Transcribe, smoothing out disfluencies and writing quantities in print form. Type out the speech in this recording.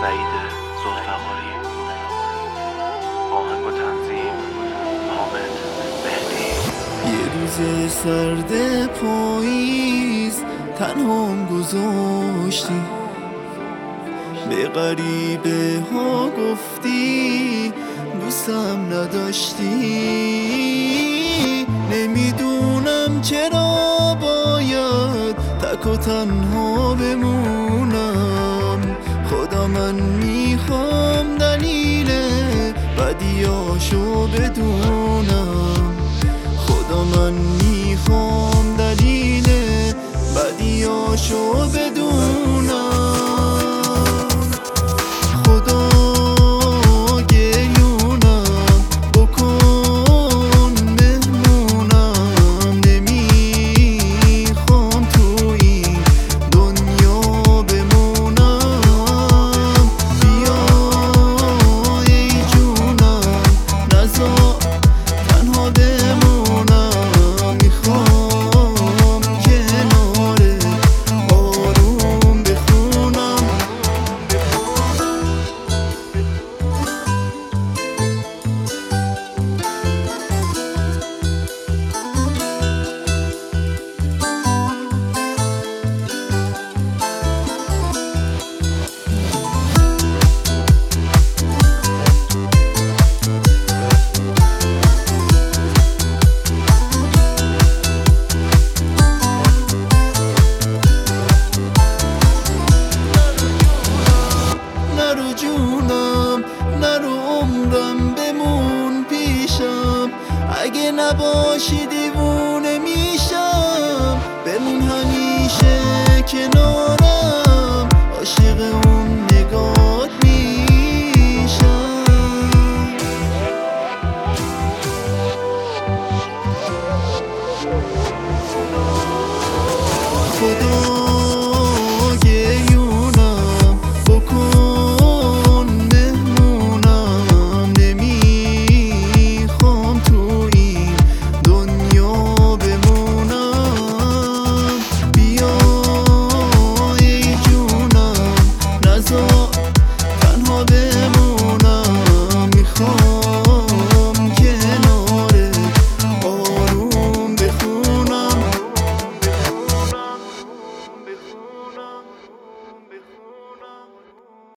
سعید ذوالفقاری. آهنگ و تنظیم حامد مهدی. یه روز سرد پاییز تنهام گذاشتی، به غریبه ها گفتی دوستم نداشتی. نمیدونم چرا باید تک و تنها بمونم. خدا من میخوام دلیل بدیاشو بدونم. خدا من میخوام دلیل بدیاشو بدونم. نرو عمرم بمون پیشم، اگه نباشی دیوونه میشم. بمون همیشه کنارم، عاشق اون نگات میشم. خدا تنها به